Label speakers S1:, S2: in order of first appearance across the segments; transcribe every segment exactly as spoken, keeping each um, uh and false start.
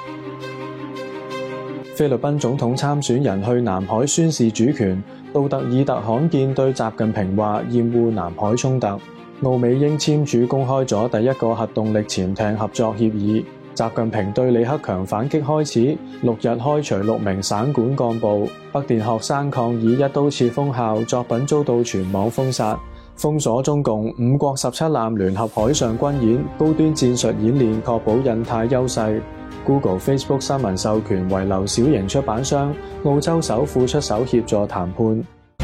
S1: 菲律賓總統參選人去南海宣示主權，杜特爾特罕見對習近平話厭惡南海衝突。澳美英簽署公開咗第一個核動力潛艇合作協議。習近平對李克強反擊開始，六日開除六名省管幹部。北電學生抗議一刀切封校，作品遭到全網封殺。封鎖中共五國十七艦聯合海上軍演，高端戰術演練，確保印太優勢。Google、Facebook 新聞授權遺留小型出版商，澳洲首富出手協助談判。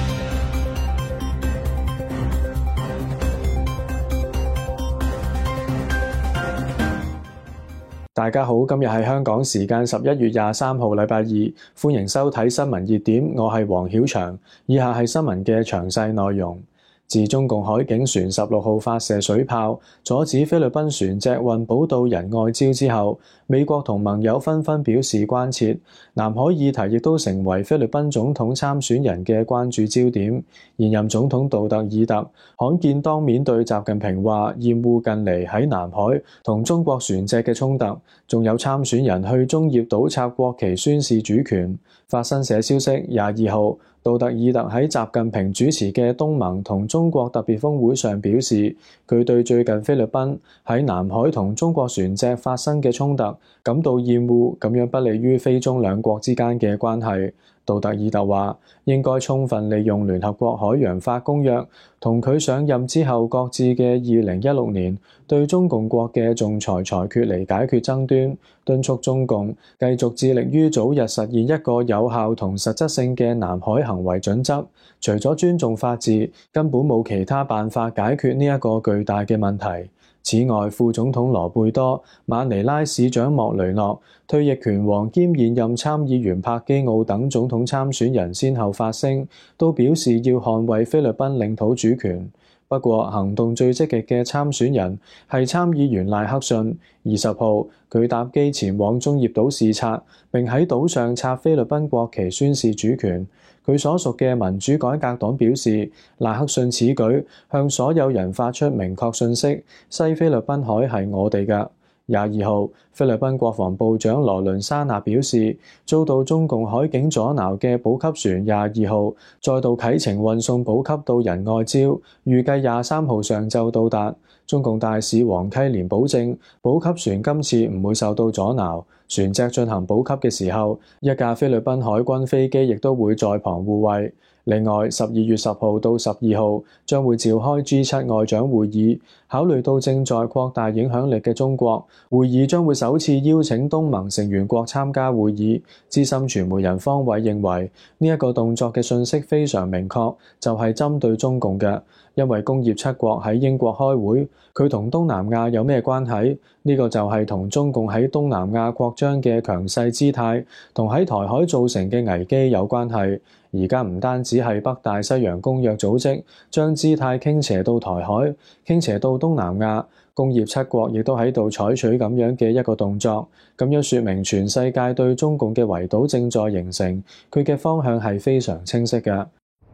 S1: 大家好，今日係香港時間十一月廿三號，禮拜二，歡迎收睇新聞熱點，我係黃曉翔。以下係新聞嘅詳細內容。自中共海警船十六號發射水炮，阻止菲律賓船隻運寶到仁愛礁之後，美國同盟友紛紛表示關切。南海議題亦都成為菲律賓總統參選人嘅關注焦點。現任總統杜特爾特罕見當面對習近平話厭惡近嚟喺南海同中國船隻嘅衝突，仲有參選人去中業倒插國旗宣示主權。法新社消息，廿二號，杜特爾特喺習近平主持嘅東盟同中國特別峰會上表示，佢對最近菲律賓喺南海同中國船隻發生嘅衝突感到厭惡，咁樣不利於菲中兩國之間嘅關係。杜特爾特話，應該充分利用聯合國海洋法公約同佢上任之後擱置嘅二零一六年對中共國嘅仲裁裁決嚟解決爭端，敦促中共繼續致力於早日實現一個有效同實質性嘅南海行為準則。除咗尊重法治，根本冇其他辦法解決呢一個巨大嘅問題。此外，副總統羅貝多、馬尼拉市長莫雷諾、退役拳王兼現任參議員帕基奧等總統參選人先後發聲，都表示要捍衛菲律賓領土主權。不過，行動最積極嘅參選人係參議員賴克遜。二十號，佢搭機前往中業島視察，並喺島上插菲律賓國旗宣示主權。佢所屬嘅民主改革黨表示，賴克遜此舉向所有人發出明確訊息：西菲律賓海係我哋嘅。廿二號，菲律賓國防部長羅倫沙納表示，遭到中共海警阻撓嘅補給船廿二號再度啟程運送補給到仁愛礁，預計廿三號上晝到達。中共大使黃溪連保證，補給船今次唔會受到阻撓。船隻進行補給嘅時候，一架菲律賓海軍飛機亦都會在旁護衛。另外，十二月十號到十二號將會召開 G 七外長會議，考慮到正在擴大影響力嘅中國，會議將會首次邀請東盟成員國參加會議。資深傳媒人方偉認為，呢一個動作嘅訊息非常明確，就係針對中共嘅。因為工業七國喺英國開會，佢同東南亞有咩關係？呢個就係同中共喺東南亞擴張嘅強勢姿態，同喺台海造成嘅危機有關係。而家唔單止係北大西洋公約組織將姿態傾斜到台海，傾斜到東南亞，工業七國亦都喺度採取咁樣嘅一個動作，咁樣說明全世界對中共嘅圍堵正在形成，佢嘅方向係非常清晰嘅。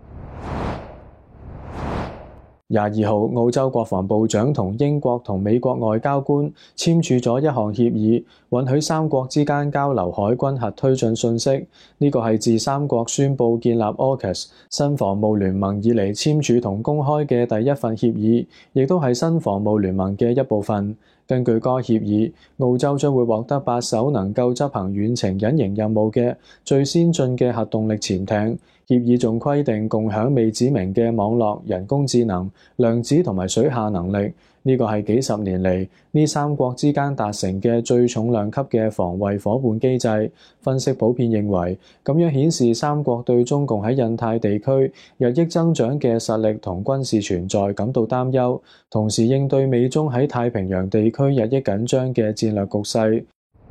S1: 廿二號，澳洲國防部長同英國同美國外交官簽署咗一項協議，允許三國之間交流海軍核推進信息。呢個係自三國宣布建立 AUKUS 新防務聯盟以嚟簽署同公開嘅第一份協議，亦都係新防務聯盟嘅一部分。根據該協議，澳洲將會獲得八艘能夠執行遠程隱形任務嘅最先進嘅核動力潛艇。協議仲規定共享未指明嘅網絡、人工智能、量子同埋水下能力。呢個係幾十年嚟呢三國之間達成嘅最重量級嘅防衛夥伴機制。分析普遍認為，咁樣顯示三國對中共喺印太地區日益增長嘅實力同軍事存在感到擔憂，同時應對美中喺太平洋地區日益緊張嘅戰略局勢。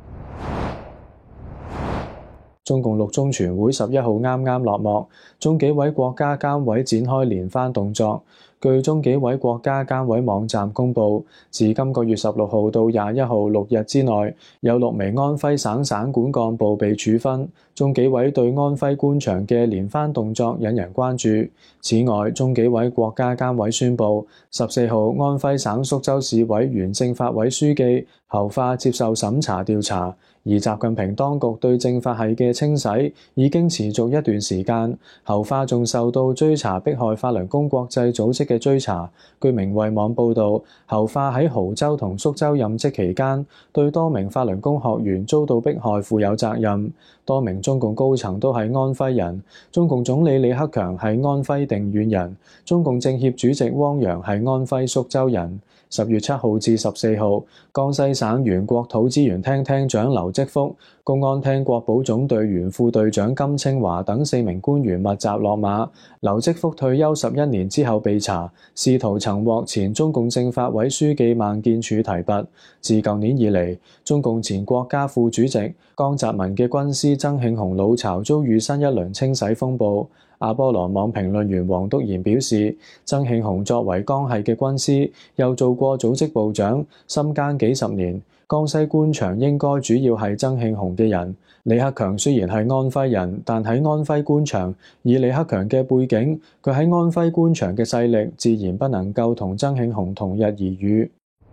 S1: 中共六中全會十一號啱啱落幕，中紀委國家監委展開連番動作。 據中紀委國家監委網站公佈，自今個月十六號到廿一號六日之內，有六名安徽省省管幹部被處分。中紀委對安徽官場嘅連番動作引人關注。此外，中紀委國家監委宣布，十四號安徽省宿州市委原政法委書記侯化接受審查調查。而習近平當局對政法系嘅清洗已經持續一段時間，侯化仲受到追查迫害法輪功國際組織嘅追查。據明慧網報導，侯化喺亳州同宿州任職期間，對多名法輪功學員遭到迫害負有責任。多名中共高層都係安徽人，中共總理李克強係安徽定遠人，中共政協主席汪洋係安徽宿州人。十月七號至十四號，江西省原國土資源廳廳長劉積福、公安廳國保總隊原副隊長金清華等四名官員密集落馬。劉積福退休十一年之後被查，仕途曾獲前中共政法委書記孟建柱提拔。自舊年以嚟，中共前國家副主席江澤民嘅軍師曾慶紅老巢遭遇新一輪清洗風暴。阿波羅網評論員黃篤賢表示，曾慶紅作為江系嘅軍師，又做過組織部長，深耕幾十年，江西官場應該主要係曾慶紅嘅人。李克強雖然係安徽人，但喺安徽官場，以李克強嘅背景，佢喺安徽官場嘅勢力自然不能夠同曾慶紅同日而語。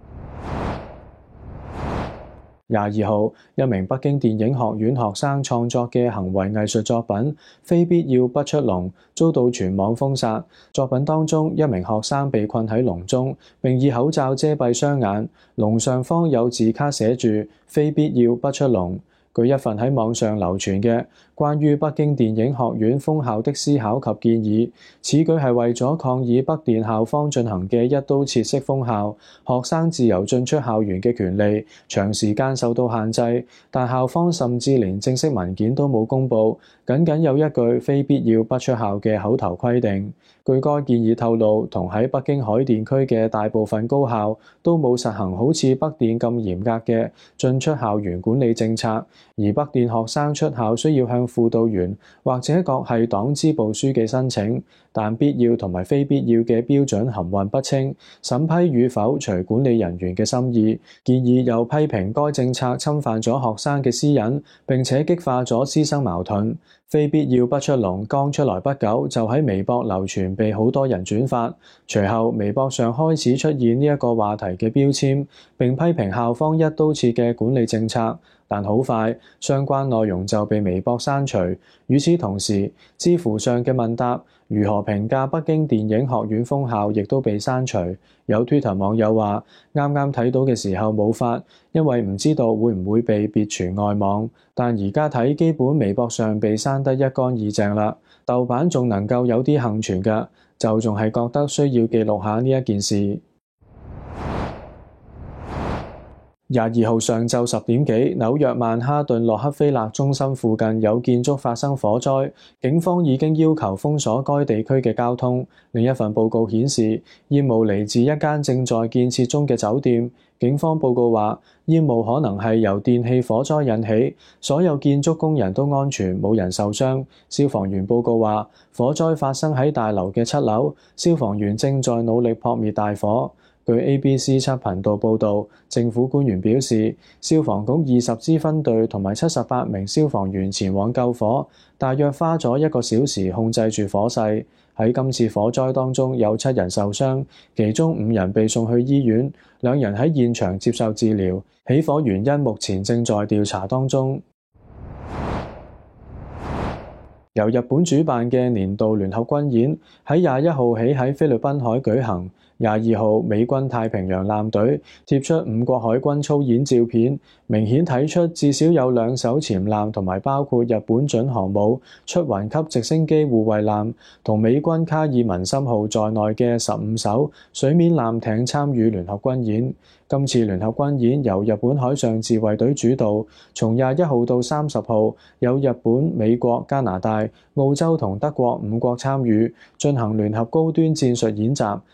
S1: 廿二號，一名北京電影學院學生創作嘅行為藝術作品《非必要不出籠》遭到全網封殺。作品當中，一名學生被困喺籠中，並以口罩遮蔽雙眼，籠上方有字卡寫住《非必要不出籠》。據一份喺網上流傳嘅關於北京電影學院封校的思考及建議，此舉係為咗抗議北電校方進行嘅一刀切式封校，學生自由進出校園嘅權利長時間受到限制，但校方甚至連正式文件都冇公佈，僅僅有一句非必要不出校嘅口頭規定。據該建議透露，同喺北京海淀區嘅大部分高校都冇實行好似北電咁嚴格嘅進出校園管理政策，而北電學生出校需要向輔導員或者各系黨支部書記申請，但必要同埋非必要嘅標準含混不清，審批與否隨管理人員嘅心意。建議又批評該政策侵犯咗學生嘅私隱，並且激化咗師生矛盾。非必要不出籠剛出來不久，就喺微博流傳，被好多人轉發。隨後，微博上開始出現呢一個話題嘅標籤，並批評校方一刀切嘅管理政策。但好快，相關內容就被微博刪除。與此同時，知乎上嘅問答如何評價北京電影學院封校亦都被刪除。有 Twitter 網友話：啱啱睇到嘅時候冇發，因為唔知道會唔會被別傳外網。但而家睇，基本微博上被刪得一乾二淨啦。豆瓣仲能夠有啲幸存㗎，就仲係覺得需要記錄下呢一件事。廿二號上晝十點幾，紐約曼哈頓洛克菲勒中心附近有建築發生火災，警方已經要求封鎖該地區嘅交通。另一份報告顯示，煙霧嚟自一間正在建設中嘅酒店。警方報告話，煙霧可能係由電氣火災引起，所有建築工人都安全，冇人受傷。消防員報告話，火災發生喺大樓嘅七樓，消防員正在努力撲滅大火。據 A B C 七頻道報導，政府官員表示，消防局二十支分隊同埋七十八名消防員前往救火，大約花咗一個小時控制住火勢。喺今次火災當中有七人受傷，其中五人被送去醫院，兩人喺現場接受治療。起火原因目前正在調查當中。由日本主辦嘅年度聯合軍演喺廿一號起喺菲律賓海舉行。廿二號，美軍太平洋艦隊貼出五國海軍操演照片，明顯睇出至少有兩艘潛艦同埋包括日本準航母出雲級直升機護衛艦同美軍卡爾文森號在內嘅十五艘水面艦艇參與聯合軍演。今次聯合軍演由日本海上自衛隊主導，從廿一號到三十號有日本、美國、加拿大、澳洲同德國五國參與，進行聯合高端戰術演習。參演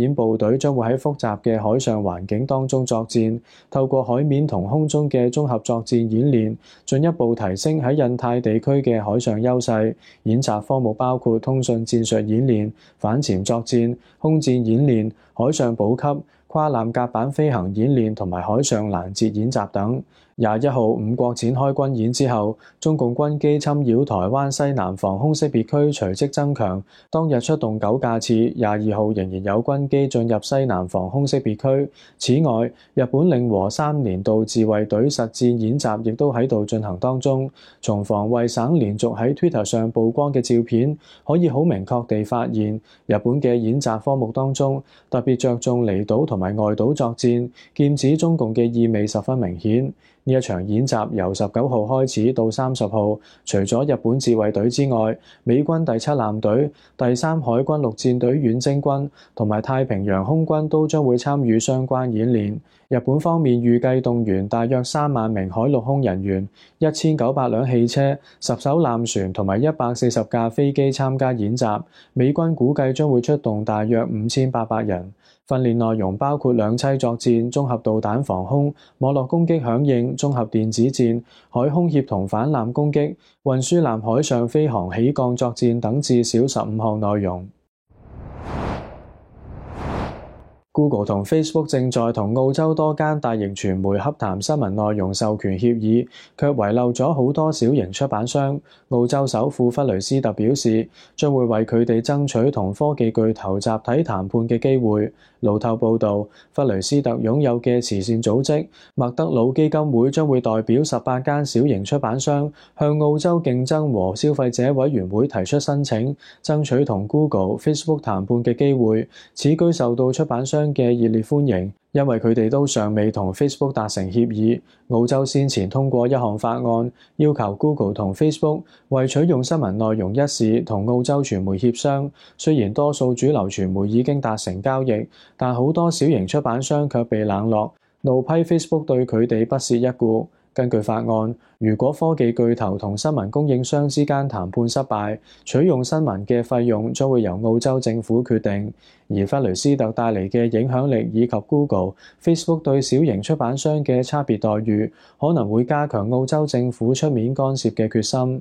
S1: 演部隊將會喺複雜嘅海上環境當中作戰，透過海面同空中嘅綜合作戰演練，進一步提升喺印太地區嘅海上優勢。演習科目包括通訊戰術演練、反潛作戰、空戰演練、海上補給、跨艦甲板飛行演練同埋海上攔截演習等。廿一號五國展開軍演之後，中共軍機侵擾台灣西南防空識別區隨即增強，當日出動九架次，廿二號仍然有軍機進入西南防空識別區。此外，日本令和三年度自衛隊實戰演習亦都喺度進行當中。從防衛省連續喺 Twitter 上曝光嘅照片，可以好明確地發現，日本嘅演習科目當中特別着重離島同埋外島作戰，劍指中共嘅意味十分明顯。呢一場演習由十九號開始到三十號，除咗日本自衛隊之外，美軍第七艦隊、第三海軍陸戰隊遠征軍同埋太平洋空軍都將會參與相關演練。日本方面預計動員大約三萬名海陸空人員、一千九百輛汽車、十艘艦船同埋一百四十架飛機參加演習。美軍估計將會出動大約五千八百人。訓練內容包括兩棲作戰、綜合導彈防空、網絡攻擊響應、綜合電子戰、海空協同反艦攻擊、運輸艦海上飛航起降作戰等至少十五項內容。Google 同 Facebook 正在同澳洲多間大型傳媒洽談新聞內容授權協議，卻遺漏咗好多小型出版商。澳洲首富弗雷斯特表示，將會為佢哋爭取同科技巨頭集體談判嘅機會。路透報導，弗雷斯特擁有嘅慈善組織麥德魯基金會將會代表十八間小型出版商向澳洲競爭和消費者委員會提出申請，爭取同 Google、Facebook 談判嘅機會。此舉受到出版商嘅熱烈歡迎，因為佢哋都尚未同 Facebook 達成協議。澳洲先前通過一項法案，要求 Google 同 Facebook 為取用新聞內容一事同澳洲傳媒協商。雖然多數主流傳媒已經達成交易，但好多小型出版商卻被冷落，怒批 Facebook 對佢哋不屑一顧。根據法案，如果科技巨頭同新聞供應商之間談判失敗，取用新聞嘅費用將會由澳洲政府決定。而弗雷斯特帶嚟嘅影響力以及 Google、Facebook 對小型出版商嘅差別待遇，可能會加強澳洲政府出面干涉嘅決心。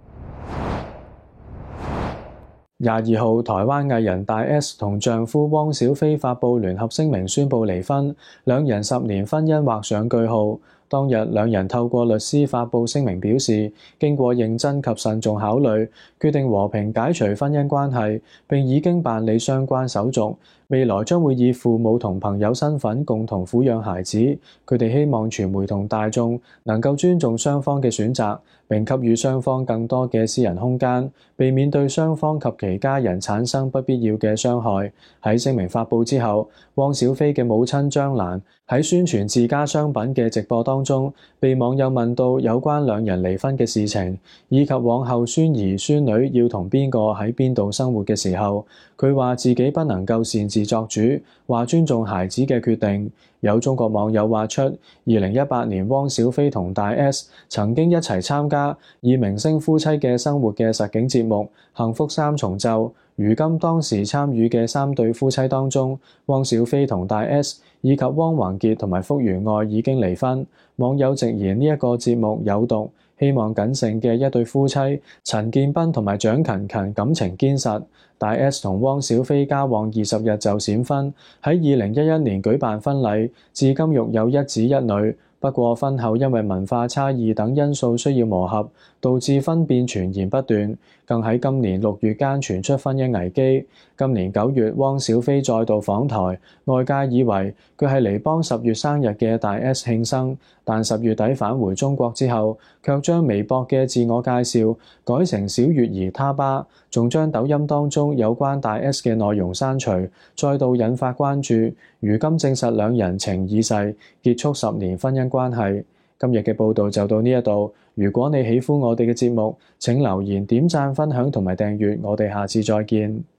S1: 廿二號，台灣藝人大 S 同丈夫汪小菲發布聯合聲明宣布離婚，兩人十年婚姻畫上句號。當日兩人透過律師發布聲明表示，經過認真及慎重考慮，決定和平解除婚姻關係，並已經辦理相關手續，未來將會以父母同朋友身份共同撫養孩子。佢哋希望傳媒同大眾能夠尊重雙方嘅選擇，並給予雙方更多嘅私人空間，避免對雙方及其家人產生不必要嘅傷害。喺聲明發布之後，汪小菲嘅母親張蘭喺宣傳自家商品嘅直播當中，被網友問到有關兩人離婚嘅事情，以及往後孫兒孫女要同邊個喺邊度生活嘅時候，佢話自己不能夠擅自作主，話尊重孩子嘅決定。有中國網友話出，二零一八年汪小菲同大 S 曾經一齊參加以明星夫妻嘅生活嘅實景節目《幸福三重奏》。如今當時參與嘅三對夫妻當中，汪小菲同大 S 以及汪宏傑同埋福原愛已經離婚。網友直言呢一個節目有毒，希望僅剩嘅一對夫妻陳建斌同埋蔣勤勤感情堅實。大 S 同汪小菲交往二十日就閃婚，喺二零一一年舉辦婚禮，至今育有一子一女。不過婚後因為文化差異等因素需要磨合，導致婚變傳言不斷，更喺今年六月間傳出婚姻危機。今年九月，汪小菲再度訪台，外界以為佢係嚟幫十月生日嘅大 S 慶生，但十月底返回中國之後，卻將微博嘅自我介紹改成小月兒他吧，仲將抖音當中有關大 S 嘅內容刪除，再度引發關注。如今證實兩人情已逝，結束十年婚姻關係。今日嘅報道就到呢一度。如果你喜歡我哋嘅節目，請留言、點讚、分享同埋訂閱。我哋下次再見。